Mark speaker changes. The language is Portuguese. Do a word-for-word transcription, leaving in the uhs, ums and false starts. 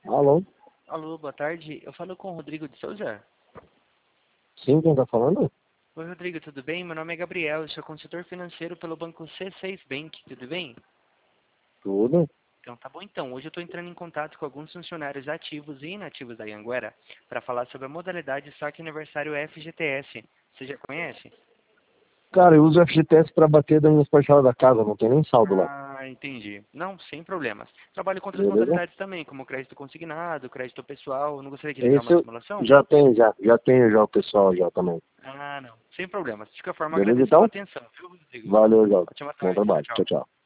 Speaker 1: Alô?
Speaker 2: Alô, boa tarde. Eu falo com o Rodrigo de Souza.
Speaker 1: Sim, quem tá falando?
Speaker 2: Oi, Rodrigo, tudo bem? Meu nome é Gabriel, eu sou consultor financeiro pelo banco C seis Bank, tudo bem?
Speaker 1: Tudo?
Speaker 2: Então tá bom então. Hoje eu estou entrando em contato com alguns funcionários ativos e inativos da Anhanguera para falar sobre a modalidade saque aniversário F G T S. Você já conhece?
Speaker 1: Cara, eu uso o F G T S pra bater das minhas parcelas da casa, não tem nem saldo lá.
Speaker 2: Ah, entendi. Não, sem problemas. Trabalho com outras
Speaker 1: Beleza?
Speaker 2: modalidades também, como crédito consignado, crédito pessoal. Não gostaria de ligar
Speaker 1: Esse
Speaker 2: uma
Speaker 1: eu
Speaker 2: simulação?
Speaker 1: já tenho, já. Já tenho já o pessoal já também.
Speaker 2: Ah, não. Sem problemas. De qualquer forma,
Speaker 1: Beleza,
Speaker 2: agradeço pela
Speaker 1: então?
Speaker 2: atenção, viu, Rodrigo?
Speaker 1: Valeu, João.
Speaker 2: Ótima
Speaker 1: Bom
Speaker 2: tarde. Tchau,
Speaker 1: trabalho. Tchau,
Speaker 2: tchau.
Speaker 1: tchau.